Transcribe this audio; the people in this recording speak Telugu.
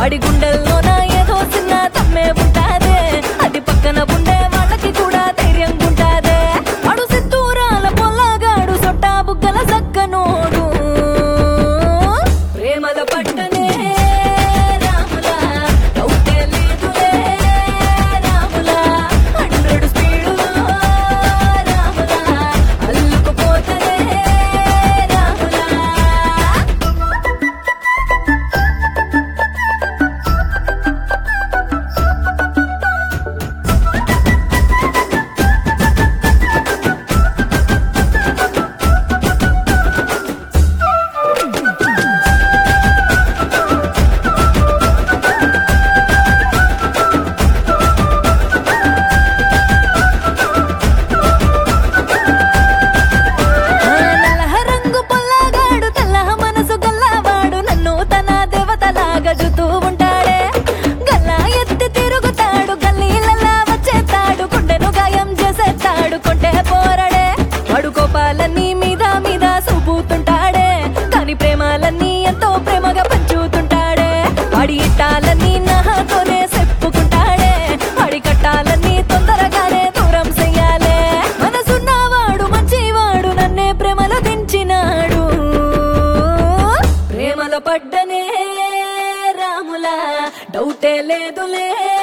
వాడి గుండెల్లోన ఏదో చిన్న తమ్మే ఉంటాదే, అది పక్కన ఉండే వాళ్ళకి కూడా ధైర్యంగా ఉంటాదే. వాడు సిత్తూరాల పొల్లగాడు సొట్టా బుగ్గల సక్కనోడు, ప్రేమల పట్టనే రాములా డౌటే లేదులే రాములా. 100 స్పీడులో రాములా అల్లుకుపోతనే రాములా. నల్లహరంగు పొల్లగాడు తెల్లహ మనసు గల్లవాడు, నన్ను తన దేవతలాగా చూస్తూ ఉంటాడే. గల్లా ఎత్తి తిరుగుతాడు, గల్లీలలా వచ్చేస్తాడు, గుండెను గాయం చేసేస్తాడు, కొంటే పోరడే. వాడు కోపాలన్నీ మీద మీద చూపుతుంటాడే, కాని ప్రేమాలన్నీ ఎంతో ప్రేమగా పంచుతుంటాడే. వాడి ఇట్టాలన్నీ నాతోనే చెప్పుకుంటాడే, వాడి కట్టాలన్నీ తొందరగానే దూరం చెయ్యాలే. మనసున్నవాడు మంచివాడు నన్నే ప్రేమలో దించినాడు, ప్రేమలో పడ్డనే రాములా డౌటే లేదులే.